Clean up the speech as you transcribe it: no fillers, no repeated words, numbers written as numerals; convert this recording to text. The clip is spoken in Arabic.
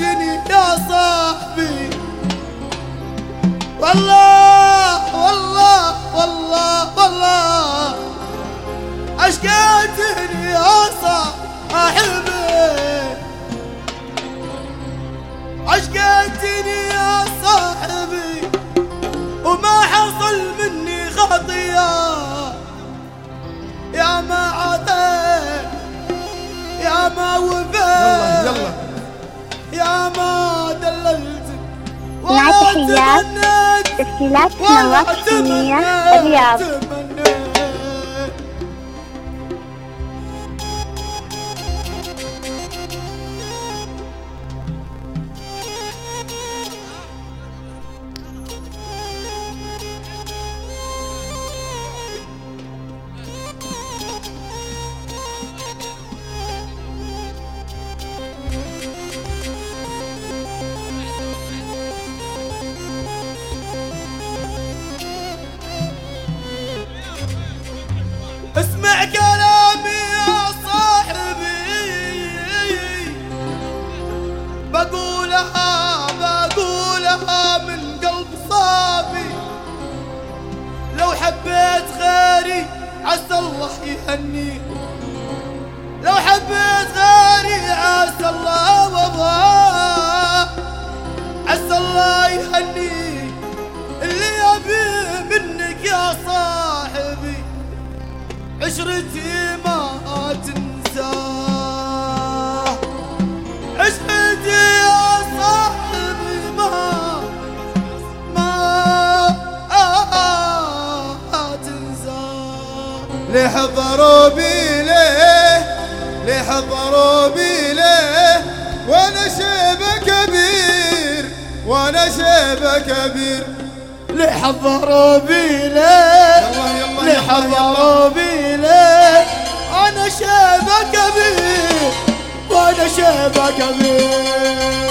عشقتني يا صاحبي، والله والله والله والله عشقتني يا صاحبي، عشقتني يا صاحبي، وما حصل مني خطية، يا ما عطيت يا ما وفيت يلا يا ما دللت مع تحيات تسجيلات سنوات الفنية الرياض. اسمع كلامي يا صاحبي، بقولها من قلب صافي، لو حبيت غيري عسى الله يهني، لو حبيت غيري عسى الله والله عسى الله يهني، اللي يبي منك يا صاحبي عشرتي ما تنساه، عشرتي يا صاحبي ما تنساه. ليه حضروا بي ليه حضروا بي وانا شيبة كبير وانا شيبة كبير، ليه حضروا بي ليه حضروا بي انا شيبة كبير وانا شيبة كبير.